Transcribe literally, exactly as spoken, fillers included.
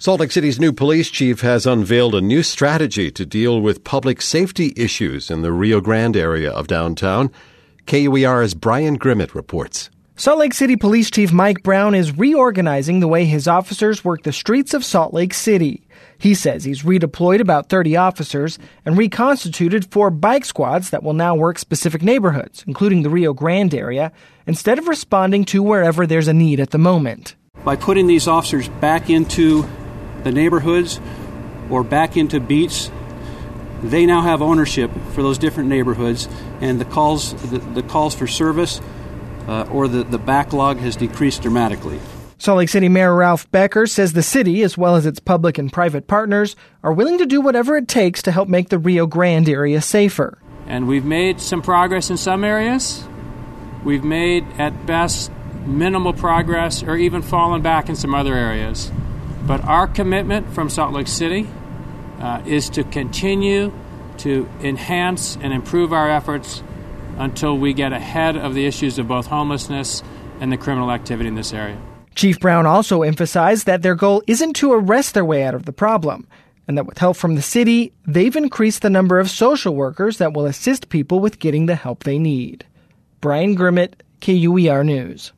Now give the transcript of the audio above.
Salt Lake City's new police chief has unveiled a new strategy to deal with public safety issues in the Rio Grande area of downtown. K U E R's Brian Grimmett reports. Salt Lake City Police Chief Mike Brown is reorganizing the way his officers work the streets of Salt Lake City. He says he's redeployed about thirty officers and reconstituted four bike squads that will now work specific neighborhoods, including the Rio Grande area, instead of responding to wherever there's a need at the moment. By putting these officers back into the neighborhoods or back into beats, they now have ownership for those different neighborhoods, and the calls the, the calls for service uh, or the, the backlog has decreased dramatically. Salt Lake City Mayor Ralph Becker says the city, as well as its public and private partners, are willing to do whatever it takes to help make the Rio Grande area safer. And we've made some progress in some areas. We've made, at best, minimal progress or even fallen back in some other areas. But our commitment from Salt Lake City uh, is to continue to enhance and improve our efforts until we get ahead of the issues of both homelessness and the criminal activity in this area. Chief Brown also emphasized that their goal isn't to arrest their way out of the problem, and that with help from the city, they've increased the number of social workers that will assist people with getting the help they need. Brian Grimmett, K U E R News.